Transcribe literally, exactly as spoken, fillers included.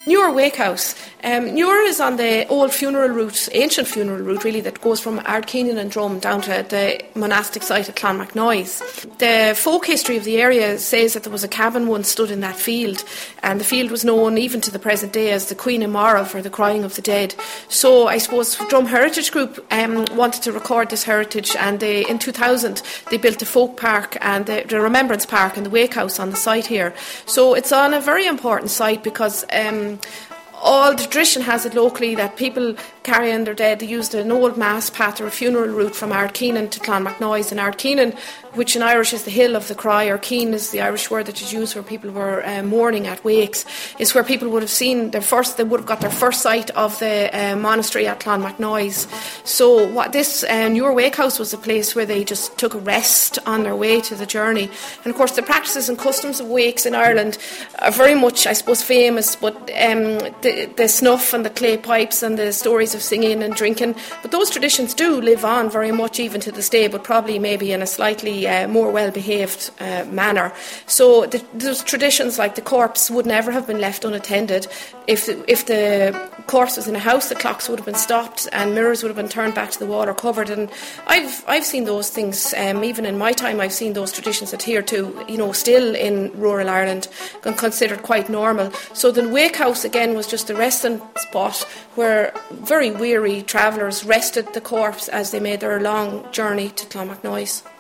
Newar Wakehouse. Um, Newar is on the old funeral route, ancient funeral route really, that goes from Ardkeenan and Drum down to the monastic site at Clonmacnoise. The folk history of the area says that there was a cabin once stood in that field, and the field was known even to the present day as the Queen Amara for the crying of the dead. So I suppose Drum Heritage Group um, wanted to record this heritage, and they, in two thousand they built the folk park and the, the remembrance park and the Wakehouse on the site here. So it's on a very important site because um, all the tradition has it locally that people carrying their dead, they used an old mass path or a funeral route from Ardkeenan to Clonmacnoise. And Ardkeenan, which in Irish is the hill of the cry, or Keen is the Irish word that is used where people were uh, mourning at wakes, is where people would have seen their first, they would have got their first sight of the uh, monastery at Clonmacnoise. So what this uh, Newar Wakehouse was a place where they just took a rest on their way to the journey. And of course the practices and customs of wakes in Ireland are very much, I suppose, famous, but um, the, the snuff and the clay pipes and the stories of singing and drinking, but those traditions do live on very much even to this day, but probably maybe in a slightly uh, more well-behaved uh, manner. So the, those traditions, like the corpse, would never have been left unattended. If the, if the corpse was in a house, the clocks would have been stopped and mirrors would have been turned back to the wall or covered. And I've I've seen those things, um, even in my time, I've seen those traditions adhered to, you know, still in rural Ireland, and considered quite normal. So the Wakehouse again was just a resting spot where very weary travellers rested the corpse as they made their long journey to Clonmacnoise.